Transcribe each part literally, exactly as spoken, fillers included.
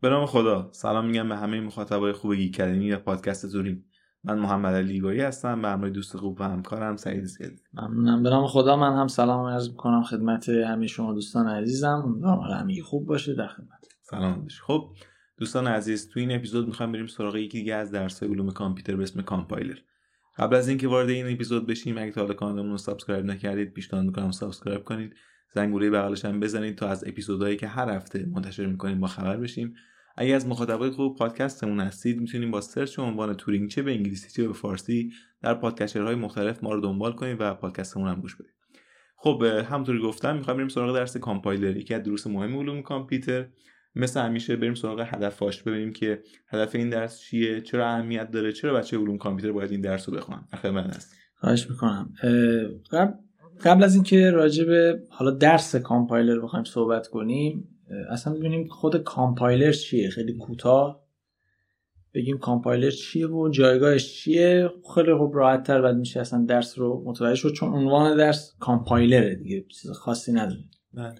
به نام خدا. سلام میگم به همه مخاطبای خوب گیک اکادمی و پادکست زوریم. من محمد علی گویی هستم، به همراه دوست خوب و همکارم سعید سیدی. ممنونم. به نام خدا من هم سلام عرض میکنم خدمت همه شما دوستان عزیزم. امیدوارم همگی خوب باشه. در خدمت. سلام باشه. خب دوستان عزیز، تو این اپیزود میخوایم بریم سراغ یکی دیگه از درس‌های علوم کامپیوتر به اسم کامپایلر. قبل از اینکه وارد این اپیزود بشیم، اگه تا حالا کانالمون رو سابسکرایب نکردید، پیشنهاد میکنم سابسکرایب کنید. زنگوله بغلش هم بزنید تا از اپیزودهایی که هر هفته منتشر میکنیم با خبر بشیم. اگه از مخاطبای خوب پادکستمون هستید، میتونید با سرچ عنوان تورینگ چه به انگلیسی چه به فارسی در پادکسترهای مختلف ما رو دنبال کنید و پادکستمون هم گوش بدید. خب همونطوری گفتم میخوایم بریم سراغ درس کامپایلر، یکی از دروس مهم علوم کامپیوتر. مثل همیشه بریم سراغ هدفاش، ببینیم که هدف این درس چیه، چرا اهمیت داره، چرا بچه علوم کامپیوتر باید این درس رو بخونن. بخیر من هست. خواهش میکنم. قبل قبل از اینکه راجع به حالا درس کامپایلر بخوایم صحبت کنیم، اصلا ببینیم خود کامپایلر چیه. خیلی کوتاه بگیم کامپایلر چیه و جایگاهش چیه. خیلی خوب راحت‌تر بعد میشه اصلا درس رو متوجه شد، چون عنوان درس کامپایلره دیگه، چیز خاصی نداره. بله.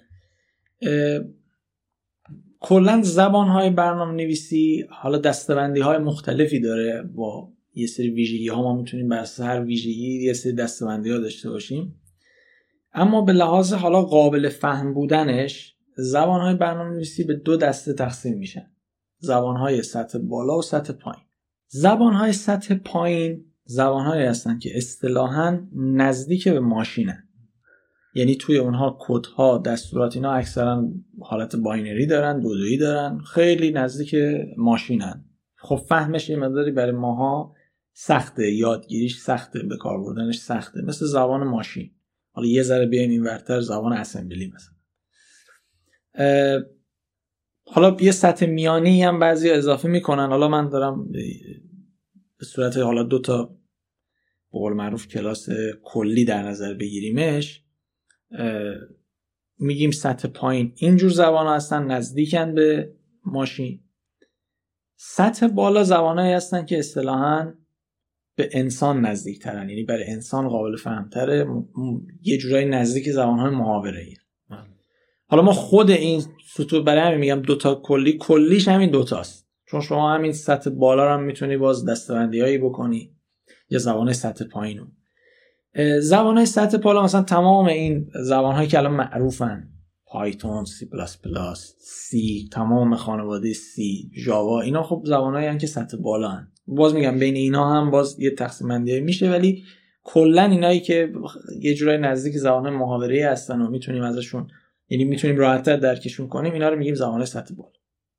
کلا زبان‌های برنامه‌نویسی حالا دسته‌بندی‌های مختلفی داره، با یه سری ویژگی‌ها ما میتونیم بر اساس هر ویژگی یه سری دسته‌بندی‌ها داشته باشیم. اما به لحاظ حالا قابل فهم بودنش، زبان‌های برنامه‌نویسی به دو دسته تقسیم میشن: زبان‌های سطح بالا و سطح پایین. زبان‌های سطح پایین زبان‌هایی هستن که اصطلاحاً نزدیک به ماشینن، یعنی توی اونها کدها، دستورات اینا اکثرا حالت باینری دارن، دودویی دارن، خیلی نزدیک ماشینن. خب فهمش یه مقداری برای ماها سخته، یادگیریش سخته، به کار بردنش سخته، مثل زبان ماشین. حالا یه ذره بیایم این ورتر، زبان اسمبلی مثلا. حالا یه سطح میانی هم بعضی اضافه میکنن. حالا من دارم به صورت حالا دو تا به قول معروف کلاس کلی در نظر بگیریمش. میگیم سطح پایین اینجور زبان ها هستن، نزدیکن به ماشین. سطح بالا زبان هایی هستن که اصطلاحاً به انسان نزدیک ترن، یعنی برای انسان قابل فهم تره، یه جورایی نزدیک زبان های محاوره ای. حالا ما خود این سطوح برای همین میگم دوتا کلی، کلیش همین دوتاست، چون شما همین سطح بالا رو هم میتونی باز دستبندی هایی بکنی یا زبان سطح پایین رو. زبان‌های سطح بالا مثلا تمام این زبان‌هایی که الان معروفن، پایتون، سی پلاس پلاس، سی، تمام خانواده سی، جاوا، اینا خب زبان‌هایی هستن که سطح بالا هستن. باز میگم بین اینا هم باز یه تقسیم بندی میشه، ولی کلا اینایی که یه جورای نزدیک زبان‌های محاوره‌ای هستن و میتونیم ازشون، یعنی میتونیم راحت‌تر درکشون کنیم، اینا رو میگیم زبان‌های سطح بالا.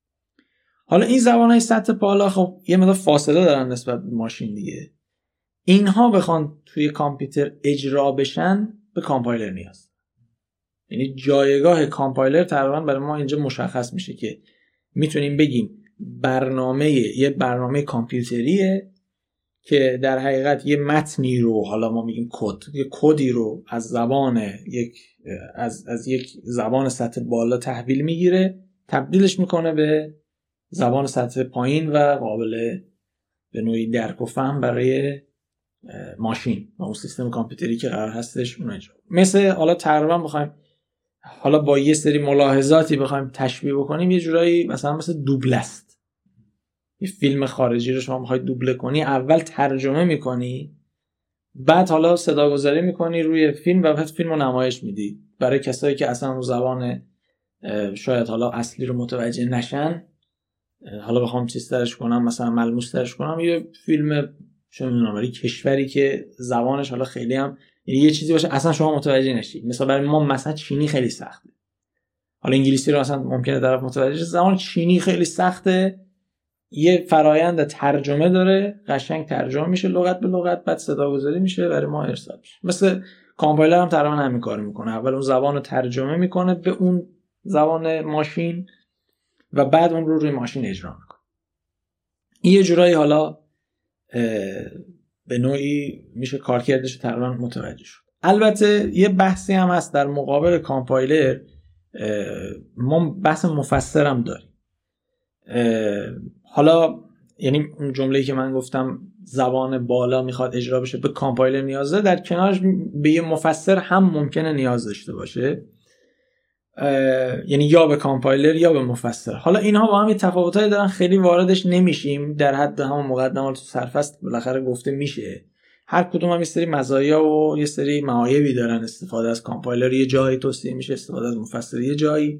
حالا این زبان‌های سطح بالا خب یه مقدار فاصله دارن نسبت به ماشین دیگه. اینها بخوان توی کامپیوتر اجرا بشن به کامپایلر نیاز، یعنی جایگاه کامپایلر تقریبا برای ما اینجا مشخص میشه که میتونیم بگیم برنامه یه برنامه کامپیوتریه که در حقیقت یه متنی رو، حالا ما میگیم کد، یه کدی رو از زبان یک از از یک زبان سطح بالا تحویل میگیره، تبدیلش میکنه به زبان سطح پایین و قابل به نوعی درک و فهم برای ماشین و اون سیستم کامپیوتری که قرار هستش اون اجرا. مثل حالا تقریبا بخوایم حالا با یه سری ملاحظاتی بخوایم تشبیه بکنیم، یه جورایی مثلا مثل دوبله است. یه فیلم خارجی رو شما بخوای دوبله کنی، اول ترجمه میکنی، بعد حالا صداگذاری میکنی روی فیلم و بعد فیلمو نمایش میدی برای کسایی که اصلا اون زبان شاید حالا اصلی رو متوجه نشن. حالا بخوام چیز ترش کنم، مثلا ملموس ترش کنم، یه فیلم چون میدونم برای کشوری که زبانش حالا خیلی هم یعنی یه چیزی باشه اصلا شما متوجه نشید، مثلا برای ما مثلا چینی خیلی سخته، حالا انگلیسی رو مثلا ممکنه طرف متوجه شه، زبان چینی خیلی سخته، یه فرایند ترجمه داره، قشنگ ترجمه میشه لغت به لغت، بعد صداگذاری میشه برای ما ارسال میشه. مثل کامپایلر هم تقریبا همین کارو میکنه، اول اون زبان رو ترجمه میکنه به اون زبان ماشین و بعد اون رو روی ماشین اجرا میکنه. این یه جورایی حالا به نوعی میشه کارکردش تقریبا متوجه شد. البته یه بحثی هم هست در مقابل کامپایلر، ما بحث مفسر هم داریم. حالا یعنی اون جمله‌ای که من گفتم زبان بالا میخواد اجرا بشه به کامپایلر نیازه، در کنارش به یه مفسر هم ممکنه نیاز داشته باشه. یعنی یا به کامپایلر یا به مفسر. حالا اینها با هم تفاوتایی دارن، خیلی واردش نمیشیم، در حد همون مقدمات تو سرفصل بالاخره گفته میشه. هر کدوم هم یه سری مزایا و یه سری معایبی دارن. استفاده از کامپایلر یه جایی توصیه میشه، استفاده از مفسر یه جایی.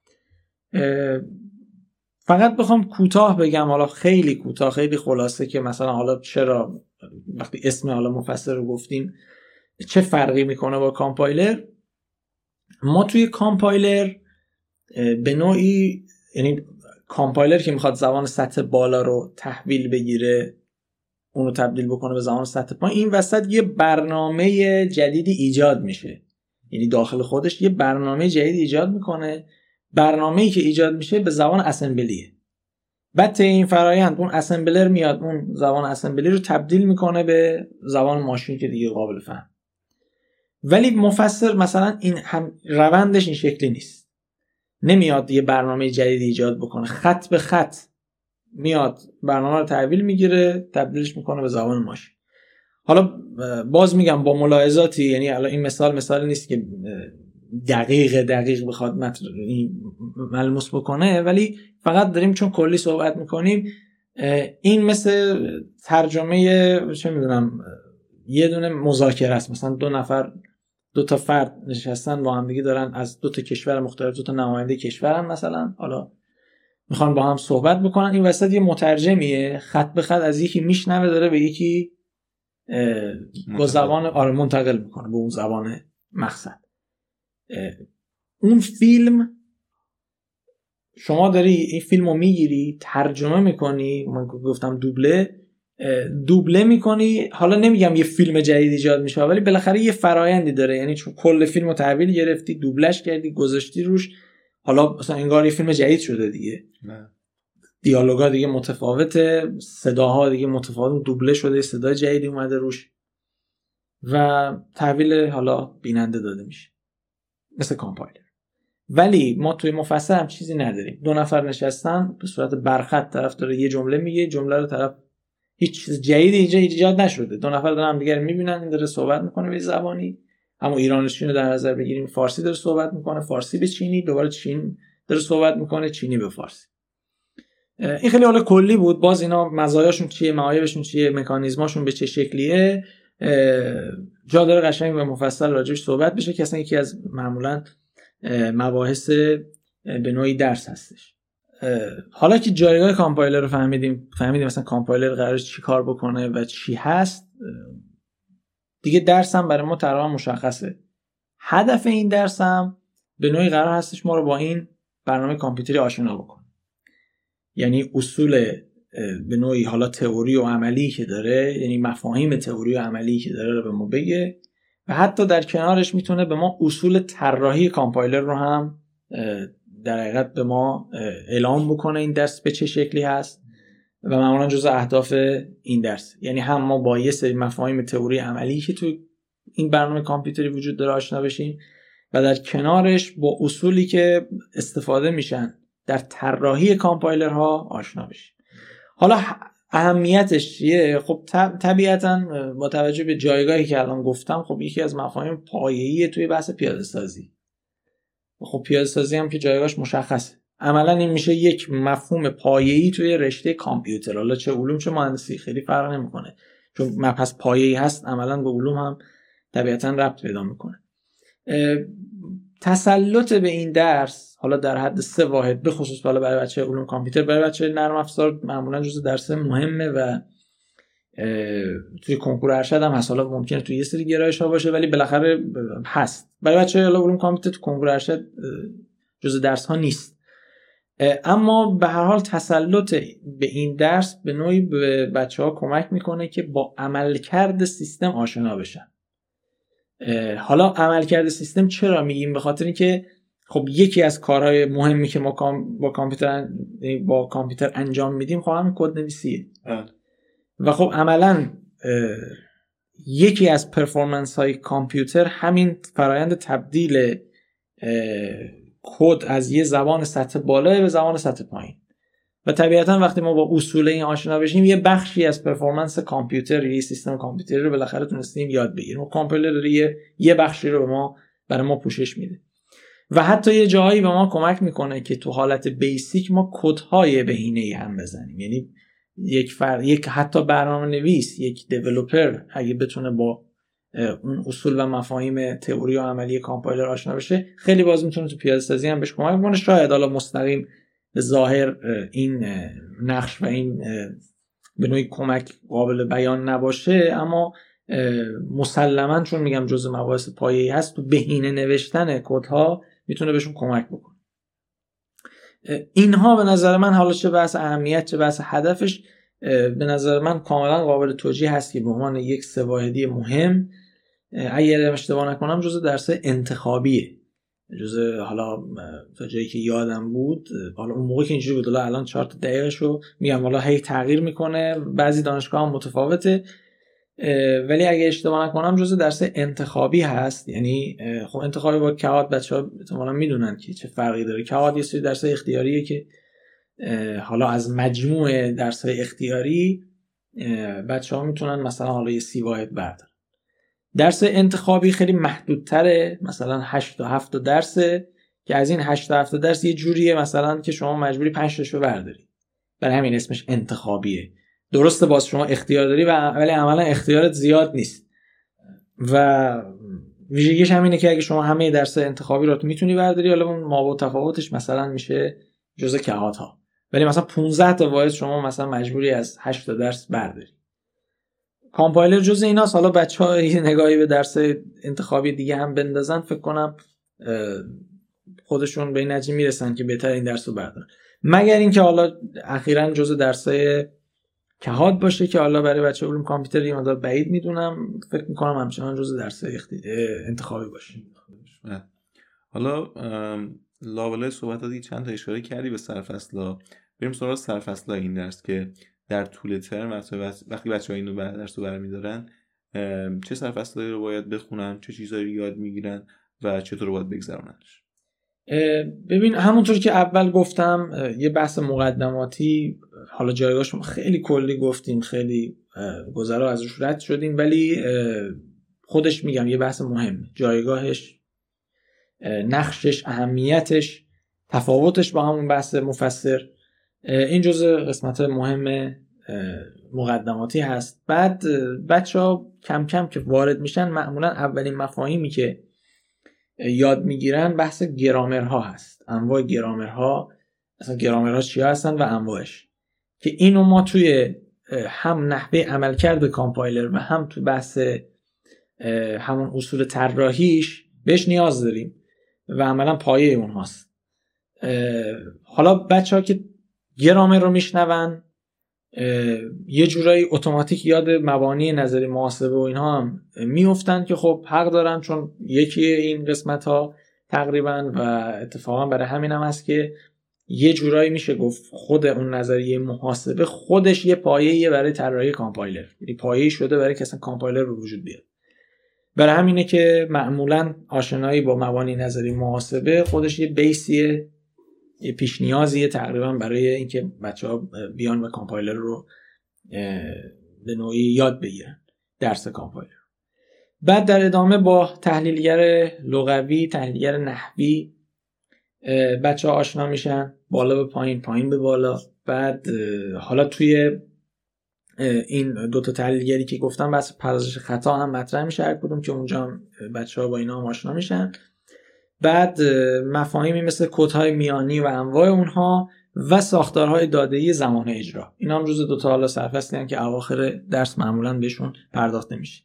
فقط بخوام کوتاه بگم، حالا خیلی کوتاه خیلی خلاصه، که مثلا حالا چرا وقتی اسم حالا مفسر رو گفتیم چه فرقی میکنه با کامپایلر. ما توی کامپایلر به نوعی، یعنی کامپایلر که میخواد زبان سطح بالا رو تحویل بگیره، اونو تبدیل بکنه به زبان سطح پایین، این وسط یه برنامه جدیدی ایجاد میشه. یعنی داخل خودش یه برنامه جدید ایجاد میکنه. برنامه‌ای که ایجاد میشه به زبان اسمبلیه. بعد طی این فرآیند اون اسمبلر میاد اون زبان اسمبلی رو تبدیل میکنه به زبان ماشین که دیگه قابل فهم. ولی مفسر مثلا این هم روندش این شکلی نیست. نمیاد یه برنامه جدید ایجاد بکنه، خط به خط میاد برنامه رو تحویل میگیره، تبدیلش میکنه به زبان ماشین. حالا باز میگم با ملاحظاتی، یعنی الان این مثال مثال نیست که دقیق دقیق بخواد مطلب ملموس بکنه، ولی فقط داریم چون کلی صحبت میکنیم. این مثل ترجمه چه میدونم یه دونه مذاکره است. مثلا دو نفر دو تا فرد نشستن با هم دیگه، دارن از دو تا کشور مختلف، دو تا نماینده کشورن مثلا، حالا میخوان با هم صحبت بکنن. این وسط یه مترجمیه خط به خط از یکی میشنوه، داره به یکی با زبان آره منتقل میکنه به اون زبان مقصد. اون فیلم شما داری این فیلمو میگیری ترجمه میکنی، من گفتم دوبله دوبله میکنی. حالا نمیگم یه فیلم جدید ایجاد میشه، ولی بالاخره یه فرایندی داره. یعنی چون کل فیلمو تحویل گرفتی، دوبلش کردی، گذاشتی روش، حالا مثلا انگار یه فیلم جدید شده دیگه. نه. دیالوگا دیگه متفاوته، صداها دیگه متفاوت، دوبله شده، صدای جدیدی اومده روش و تحویل حالا بیننده داده میشه مثل کامپایلر. ولی ما توی مفسر هم چیزی نداریم. دو نفر نشستن به صورت برخط، طرف داره یه جمله میگه، جمله رو طرف هیچ چیز جدیدی اینجا ایجاد نشده، دو نفر دارن هم دیگه رو میبینن، این داره صحبت میکنه به زبانی، اما ایرانی چینی رو در نظر بگیریم، فارسی داره صحبت میکنه، فارسی به چینی، دوباره چین داره صحبت میکنه، چینی به فارسی. این خیلی حالا کلی بود. باز اینا مزایاشون چیه، معایبشون چیه، مکانیزماشون به چه شکلیه، جا داره قشنگ به مفصل راجعش صحبت بشه که اصلا یکی از معمولا مباحث به نوعی درس هستش. حالا که جایگاه کامپایلر رو فهمیدیم فهمیدیم مثلا کامپایلر قراره چی کار بکنه و چی هست، دیگه درس هم برای ما تقریبا مشخصه. هدف این درس هم به نوعی قرار هستش ما رو با این برنامه کامپیوتری آشنا بکنه. یعنی اصول به نوعی حالا تئوری و عملی که داره، یعنی مفاهیم تئوری و عملی که داره رو به ما بگه و حتی در کنارش میتونه به ما اصول طراحی کامپایلر رو هم در حقیقت به ما اعلام بکنه این درس به چه شکلی هست و معمولا جزء اهداف این درس. یعنی هم ما با یه سری مفاهیم تئوری عملی که تو این برنامه کامپیوتری وجود داره آشنا بشیم و در کنارش با اصولی که استفاده میشن در طراحی کامپایلرها آشنا بشیم. حالا اهمیتش چیه؟ خب طبیعتاً با توجه به جایگاهی که الان گفتم، خب یکی از مفاهیم پایه‌ای توی بحث پیاده سازی. خب پیاده سازی هم که جایگاهش مشخصه. عملاً این میشه یک مفهوم پایه‌ای توی رشته کامپیوتر. حالا چه علوم چه مهندسی خیلی فرق نمیکنه، چون مبحث پایه‌ای هست عملاً به علوم هم طبیعتاً ربط پیدا میکنه. تسلط به این درس حالا در حد سه واحد، به خصوص بالا برای بچه علوم کامپیوتر، برای بچه نرم افزار معمولا جزء درس مهمه و توی کنکور ارشد هم هست. حالا ممکنه توی یه سری گرایش ها باشه ولی بالاخره هست. برای بچه علوم کامپیوتر تو کنکور ارشد جزء درس ها نیست، اما به هر حال تسلط به این درس به نوعی به بچه ها کمک میکنه که با عملکرد سیستم آشنا بشن. حالا عملکرد سیستم چرا میگیم؟ به خاطر اینکه خب یکی از کارهای مهمی که ما با کامپیوتر با کامپیوتر انجام میدیم خب همین کد نویسیه و خب عملاً یکی از پرفورمنس های کامپیوتر همین فرایند تبدیل کد از یه زبان سطح بالا به زبان سطح پایین و طبیعتاً وقتی ما با اصول این آشنا بشیم یه بخشی از پرفورمنس کامپیوتر، یه سیستم کامپیوتری رو بالاخره تونستیم یاد بگیریم و کامپیوتر داره یه یه بخشی رو به ما برای ما پوشش میده. و حتی یه جایی به ما کمک میکنه که تو حالت بیسیک ما کدهای بهینه‌ای هم بزنیم. یعنی یک فرد، یک حتی برنامه‌نویس، یک دیولپر اگه بتونه با اون اصول و مفاهیم تئوری و عملی کامپایلر آشنا بشه، خیلی باز میتونه تو پیاده سازی هم بهش کمک کنه. شاید حالا مستقیم به ظاهر این نقش و این به نوعی کمک قابل بیان نباشه، اما مسلماً چون میگم جزء مباحث پایه‌ای هست، تو بهینه نوشتن کدها میتونه بهشون کمک بکنه. اینها به نظر من، حالا چه بحث اهمیت چه بحث هدفش، به نظر من کاملا قابل توجیه هست که به عنوان یک سه واحدی مهم، اگر اشتباه نکنم جزء درس انتخابیه، جزء حالا تا جایی که یادم بود، حالا اون موقع که اینجوری بود، حالا الان چهار تا دقیقشو میگم، حالا هی تغییر میکنه، بعضی دانشگاه هم متفاوته، ولی اگه اشتباه نکنم جزء درس انتخابی هست. یعنی خب انتخابی با کهاد بچه‌ها احتمالاً میدونن که چه فرقی داره. کهاد یه سری درس اختیاریه که حالا از مجموع درس‌های اختیاری بچه‌ها میتونن مثلا حالا یه سی واحد بردارن. درس انتخابی خیلی محدودتره، مثلا هشت تا هفت تا درسه که از این هشت تا هفت تا درس یه جوریه مثلا که شما مجبوری پنج تاشو برداری، برای همین اسمش انتخابیه. درسته باز شما اختیار داری ولی عملا اختیارت زیاد نیست و ویژگیش همینه که اگه شما همه درس انتخابی رو میتونی برداری، حالا اون ما و تفاوتش مثلا میشه جزء کهات‌ها، ولی مثلا پانزده تا واحد شما مثلا مجبوری از هشت تا درس برداری. کامپایلر جزء ایناست. حالا بچه‌ها یه نگاهی به درس انتخابی دیگه هم بندازن، فکر کنم خودشون به این نتیجه میرسن که بهتر این درس رو بردارن، مگر اینکه حالا اخیراً جزء درسای کهاد باشه که حالا برای بچه علوم کامپیوتر یه مقدار بعید میدونم، فکر میکنم همچنان جزء درس انتخابی باشه. حالا لابلای صحبت دیگه چند تا اشاره کردی به سرفصلا، بریم سراغ سرفصلا این درس که در طول ترم وقتی بچه‌ها اینو بعد درس رو برمی‌دارن چه سرفصلایی رو باید بخونن، چه چیزایی رو یاد میگیرن و چطور باید بگذروننش. ببین همونطور که اول گفتم یه بحث مقدماتی، حالا جایگاهش خیلی کلی گفتیم، خیلی گذرا ازش رد شدیم، ولی خودش میگم یه بحث مهمه، جایگاهش، نقشش، اهمیتش، تفاوتش با همون بحث مفسر، این جزء قسمت مهم مقدماتی هست. بعد بچه‌ها کم کم که وارد میشن، معمولا اولین مفاهیمی که یاد میگیرن بحث گرامرها هست، انواع گرامرها، اصلا گرامرها چی هستن و انواعش، که اینو ما توی هم نحوه عملکرد کامپایلر و هم تو بحث همون اصول طراحیش بهش نیاز داریم و عملا پایه اونهاست. حالا بچه‌ها که گرامر رو میشنون یه جورایی اتوماتیک یاد مبانی نظری محاسبه و اینها هم میافتن که خب حق دارن، چون یکی این قسمت ها تقریبا، و اتفاقا برای همین هم هست که یه جورایی میشه گفت خود اون نظریه محاسبه خودش یه پایه‌ایه برای طراحی کامپایلر، یعنی پایه‌ای شده برای که اصلا کامپایلر رو وجود بیاد. برای همینه که معمولا آشنایی با مبانی نظری محاسبه خودش یه بیسیه، یه پیش نیازیه تقریبا برای اینکه بچه‌ها بیان و کامپایلر رو به نوعی یاد بگیرن، درس کامپایلر. بعد در ادامه با تحلیلگر لغوی، تحلیلگر نحوی بچه‌ها آشنا میشن، بالا به پایین، پایین به بالا. بعد حالا توی این دو تا تحلیلگری که گفتم بحث پردازش خطا هم مطرح میشه هر کدوم، که اونجا هم بچه‌ها با اینا هم آشنا میشن. بعد مفاهیمی مثل کدهای میانی و انواع اونها و ساختارهای داده‌ای زمان اجرا، اینا هم جزء دو تا حالا سرفصلی هستن که اواخر درس معمولاً بهشون پرداخته میشه.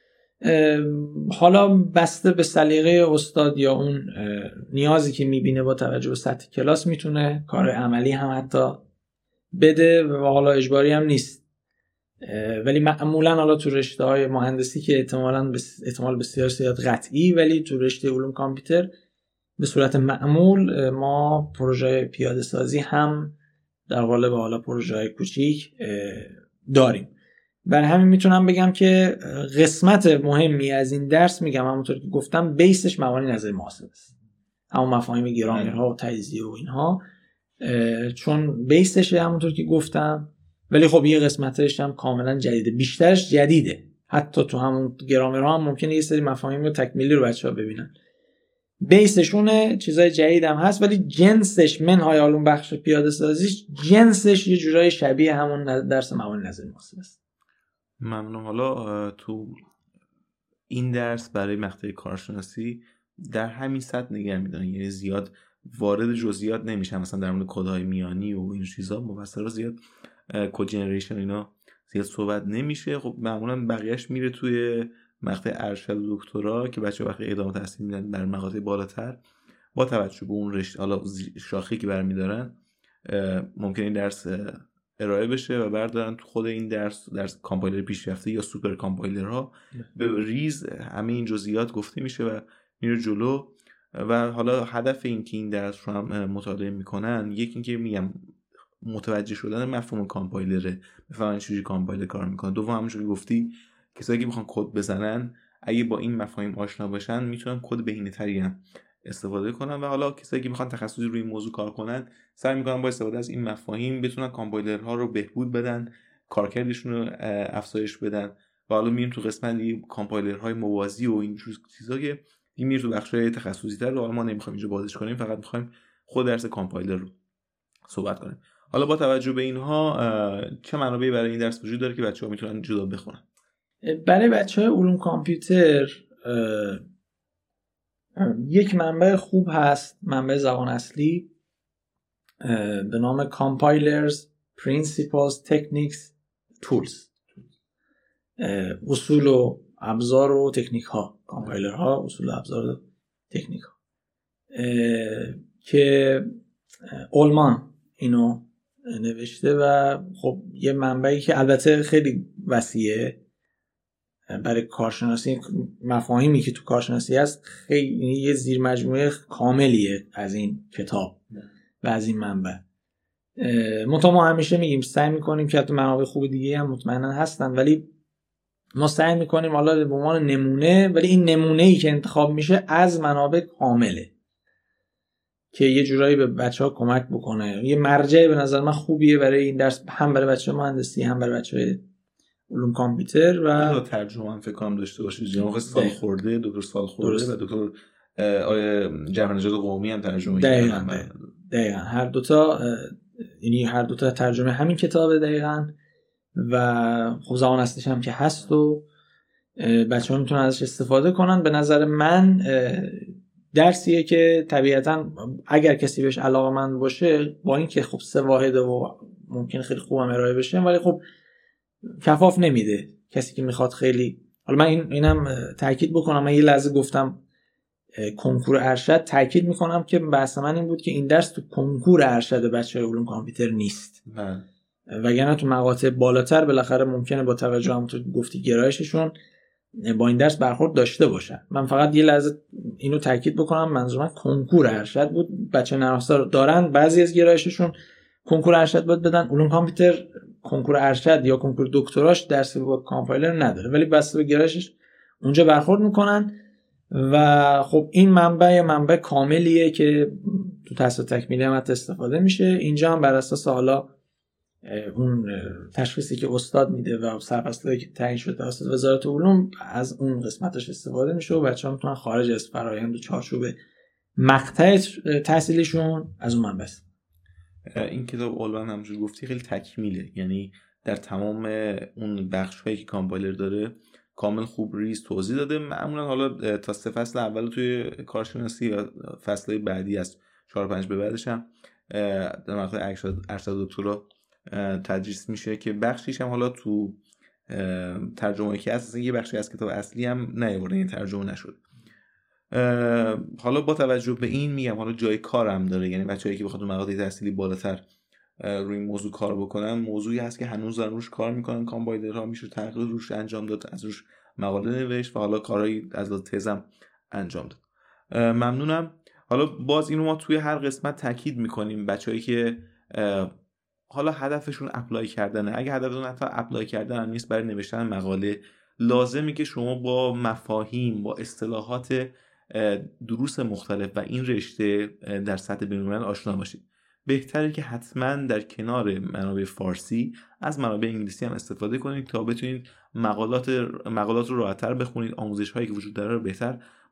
حالا بسته به سلیقه استاد یا اون نیازی که میبینه با توجه به سطح کلاس میتونه کار عملی هم حتی بده و حالا اجباری هم نیست، ولی معمولا حالا تو رشته‌های مهندسی که احتمالاً بس... احتمال بسیار زیاد قطعی، ولی تو رشته علوم کامپیوتر به صورت معمول ما پروژه پیاده سازی هم در قالب حالا پروژه‌های کوچیک داریم. برای همین میتونم بگم که قسمت مهمی از این درس، میگم همونطور که گفتم، بیسش مبانی نظری محاسبه است، همون مفاهیم گرامرها و تجزیه و اینها، چون بیسش همونطور که گفتم، ولی خب یه قسمتش هم کاملا جدیده، بیشترش جدیده. حتی تو همون گرامرها هم ممکنه یه سری مفاهیم رو تکمیلی رو بچه‌ها ببینن، بیسشونه، چیزای جدید هم هست، ولی جنسش منهای علوم بخش پیاده سازیش جنسش یه جورای شبیه همون درس موانع نظری محاسبه است. ممنون. حالا تو این درس برای مقطع کارشناسی در همین سطح نگه میدارن، یعنی زیاد وارد جزئیات نمیشن، مثلا در مورد کدهای میانی و این چیزا مفصلا زیاد کد جنریشن اینا زیاد صحبت نمیشه. خب معمولا بقیهش میره توی مقطع ارشد و دکترا که بچه‌ها وقتی ادامه تحصیل میدن در مقاطع بالاتر با توجه به اون رشته حالا شاخه‌ای که برمی‌دارن ممکنه این درس ارائه بشه و بردارن تو خود این درس درس کامپایلر پیشرفته یا سوپر کامپایلرها به ریز همه این جزئیات گفته میشه و میره جلو. و حالا هدف این که این درس رو هم مطالعه میکنن، یکی اینکه میگم متوجه شدن مفهوم کامپایلره، بفهمن چجوری کامپایلر کار میکنه. دوم همونجوری گفتی کسایی که میخوان کد بزنن اگه با این مفاهیم آشنا باشن میتونن کد بهینه‌تری هم استفاده کنن. و حالا کسایی که میخوان تخصصی روی این موضوع کار کنن سعی میکنن با استفاده از این مفاهیم بتونن کامپایلرها رو بهبود بدن، کارکردشون رو افزایش بدن. و حالا میریم تو قسمت کامپایلرهای موازی و این چیزا که این میره تو بخشای تخصصی‌تر رو ما نمیخوایم اینجا بازش کنیم، فقط میخوایم خود درس کامپایلر رو صحبت کنیم. حالا با توجه به اینها چه منابعی برای این درس وجود داره که بچه‌ها میتونن جدا بخونن؟ برای بچه‌های علوم کامپیوتر یک منبع خوب هست، منبع زبان اصلی به نام Compilers Principles Techniques Tools، اصول و ابزار و تکنیک ها، کامپایلر ها، اصول و ابزار و تکنیک ها، که اولمان اینو نوشته. و خب یه منبعی که البته خیلی وسیعه برای کارشناسی، مفاهیمی که تو کارشناسی هست خیلی یه زیر مجموعه کاملیه از این کتاب و از این منبع. منتها ما همیشه میگیم سعی میکنیم که حتی منابع خوب دیگه هم مطمئنا هستن، ولی ما سعی میکنیم حالا به عنوان نمونه، ولی این نمونه‌ای که انتخاب میشه از منابع کامله که یه جورایی به بچه‌ها کمک بکنه. یه مرجع به نظر من خوبیه برای این درس، هم برای بچه‌های مهندسی هم برای بچه‌های علوم کامپیوتر. و ترجمه هم فکر کنم داشته باشه، جناب سال خورده، دکتر سال خورده و دکتر آیه جعفر نژاد قومی هم ترجمه کردن. دقیقاً هر دوتا، یعنی هر دوتا ترجمه همین کتابه دقیقاً. و خب زبان اصلیش هم که هست و بچه‌ها میتونن ازش استفاده کنن. به نظر من درسیه که طبیعتاً اگر کسی بهش علاقه‌مند باشه، با اینکه خب سه واحده و ممکن خیلی خوبم ارائه بشه، ولی خب کفاف نمیده کسی که میخواد خیلی. حالا من این اینم تاکید بکنم، من یه لحظه گفتم کنکور ارشد، تاکید میکنم که بحث من این بود که این درس تو کنکور ارشد بچه‌های علوم کامپیوتر نیست، وگرنه تو مقاطع بالاتر بالاخره ممکنه با توجه همونطور گفتی گرایششون با این درس برخورد داشته باشن. من فقط یه لحظه اینو تاکید بکنم، منظور من کنکور ارشد بود. بچه نرم‌افزار دارن بعضی از گرایششون کنکور ارشد باید بدن، علوم کامپیوتر کنکور ارشد یا کنکور دکتراش درسی با کامپایلر نداره، ولی بسته به گرایشش اونجا برخورد میکنن. و خب این منبع منبع کاملیه که تو تحصیل تکمیلی هم استفاده میشه. اینجا هم بر اساس حالا اون تشخیصی که استاد میده و سرفصلایی که تعیین شده توسط وزارت علوم از اون قسمتش استفاده میشه و بچه‌ها میتونن خارج از فرآیند و چارچوب مقطع تحصیلیشون از اون منبع. این کتاب اولوان همونجور گفتی خیلی تکمیله، یعنی در تمام اون بخش‌هایی که کامپایلر داره کامل خوب ریز توضیح داده. معمولا حالا تا سه فصل اول توی کارشناسی و فصل‌های بعدی از چهار پنج به بعدش هم در مقطع ارشد دکترا تدریس میشه که بخشیش هم حالا تو ترجمه‌ای که هست یه بخشی از کتاب اصلی هم نیاورده، این ترجمه نشده. حالا با توجه به این میگم حالا جای کار هم داره، یعنی بچه‌ای که بخواد مقاطع تحصیلی بالاتر روی این موضوع کار بکنن، موضوعی هست که هنوز دارن روش کار میکنن، کامپایلرها میشه تحقیق روش انجام داد، از روش مقاله نوشت و حالا کارهایی از لحاظ تزم انجام داد. ممنونم. حالا باز اینو ما توی هر قسمت تاکید میکنیم، بچه‌ای که حالا هدفشون اپلای کردنه، اگه هدفتون حتی اپلای کردن نیست برای نوشتن مقاله، لازمه که شما با مفاهیم، با اصطلاحات دروس مختلف و این رشته در سطح بین‌الملل آشنا باشید. بهتره که حتما در کنار منابع فارسی از منابع انگلیسی هم استفاده کنید تا بتونید مقالات مقالات رو راحت‌تر بخونید، آموزش‌هایی که وجود داره رو بهتر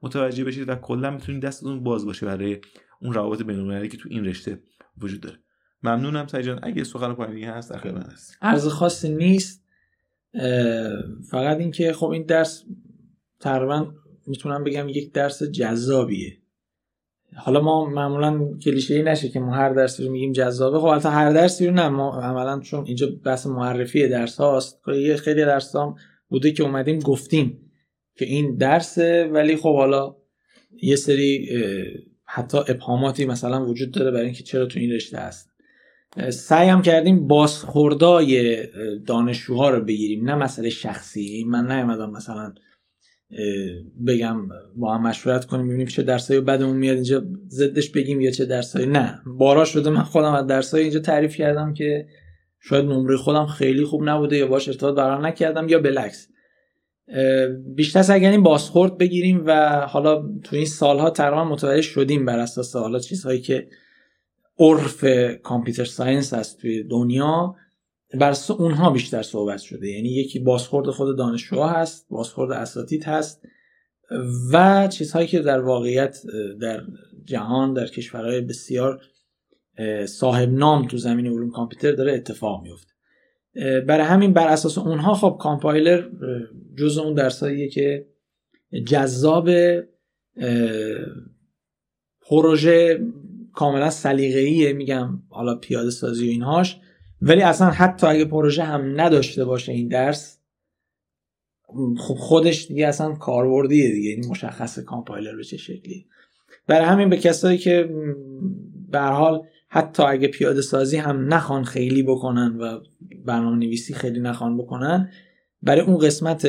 متوجه بشید و کلا میتونید دستتون باز باشه برای اون روابط بین‌المللی که تو این رشته وجود داره. ممنونم سعید جان. اگه سوال پایینی هست در خدمت هست. عرض خاصی نیست، فقط این که خب این درس تقریبا میتونم بگم یک درس جذابیه. حالا ما معمولا کلیشه‌ای نشه که ما هر درسی رو میگیم جذابه، خب البته هر درسی رو نه، ما عملا چون اینجا بحث معرفی درس هاست، یه خیلی درس هم بوده که اومدیم گفتیم که این درسه، ولی خب حالا یه سری حتی ابهاماتی مثلا وجود داره برای اینکه چرا تو این رشته هست. سعی هم کردیم بازخوردای دانشجوها رو بگیریم، نه مسئله شخصی. من نیومدم مثلا بگم با هم مشورت کنیم ببینیم چه درسایی بدمون میاد اینجا ضدش بگیم یا چه درسایی. نه، بارا شده من خودم از درسایی اینجا تعریف کردم که شاید نمره خودم خیلی خوب نبوده یا باش ارتباط برقرار نکردم یا بالعکس. بیشتر سعی کردیم بازخورد بگیریم و حالا تو این سالها تقریبا متوجه شدیم بر اساس حالا چیزهایی که عرف کامپیوتر ساینس هست توی دنیا، بر اساس اونها بیشتر صحبت شده. یعنی یکی بازخورد خود دانشجوها هست، بازخورد اساتید هست و چیزهایی که در واقعیت در جهان در کشورهای بسیار صاحب نام تو زمین علوم کامپیوتر داره اتفاق میفته. برای همین بر اساس اونها خب کامپایلر جزء اون درساییه که جذاب، پروژه کاملا سلیقه‌ایه، میگم حالا پیاده سازی و اینهاش، ولی اصلا حتی اگه پروژه هم نداشته باشه این درس، خب خودش دیگه اصلا کاربردیه دیگه، این مشخصه کامپایلر به چه شکلی. برای همین به کسایی که به هر حال حتی اگه پیاده سازی هم نخوان خیلی بکنن و برنامه نویسی خیلی نخوان بکنن، برای اون قسمت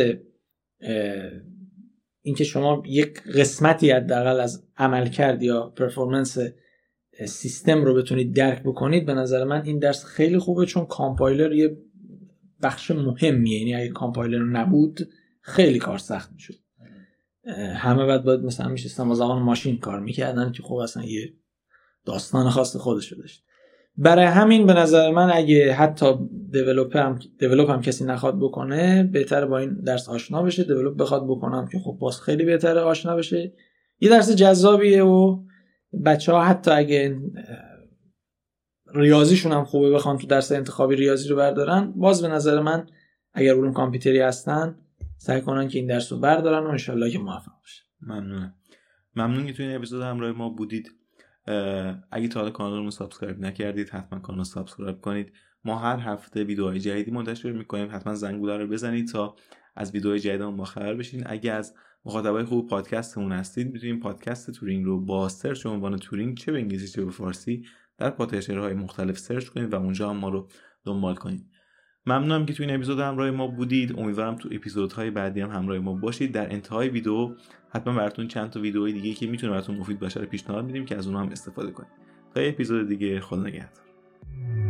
اینکه شما یک قسمتی حداقل از عملکرد یا پرفورمنس سیستم رو بتونید درک بکنید، به نظر من این درس خیلی خوبه، چون کامپایلر یه بخش مهمیه. یعنی اگه کامپایلر نبود خیلی کار سخت میشد. همه بعد باید مثلا میشستن با زبان ماشین کار میکردن که خب اصلا یه داستان خاص خودش داشت. برای همین به نظر من اگه حتی دیولپر هم دیولپ هم کسی نخواد بکنه، بهتره با این درس آشنا بشه. دیولپ بخواد بکنم که خب باز خیلی بهتره آشنا بشه. یه درس جذابیه و بچه‌ها حتی اگه ریاضیشون هم خوبه بخوان تو درس انتخابی ریاضی رو بردارن، باز به نظر من اگر علوم کامپیوتری هستن سعی کنن که این درس رو بردارن و انشالله که موفق بشن. ممنونم. ممنون که تو این اپیزود همراه ما بودید. اگه تا حالا کانال رو سابسکرایب نکردید حتما کانال رو سابسکرایب کنید. ما هر هفته ویدیوهای جدیدی منتشر می‌کنیم، حتما زنگوله رو بزنید تا از ویدیوهای جدیدمون باخبر بشین. اگه از مخاطبای خوب پادکستمون هستید، میتونید پادکست تورینگ رو با سرچ عنوان تورینگ چه به انگلیسی چه به فارسی در پادکسترهای مختلف سرچ کنید و اونجا هم ما رو دنبال کنید. ممنونم که تو این اپیزود همراه ما بودید. امیدوارم تو اپیزودهای بعدی هم همراه ما باشید. در انتهای ویدیو حتما براتون چند تا ویدیوهای دیگه که میتونه براتون مفید باشه رو پیشنهاد میدیم که از اونها هم استفاده کنید. تا اپیزود دیگه، خدا نگهدار.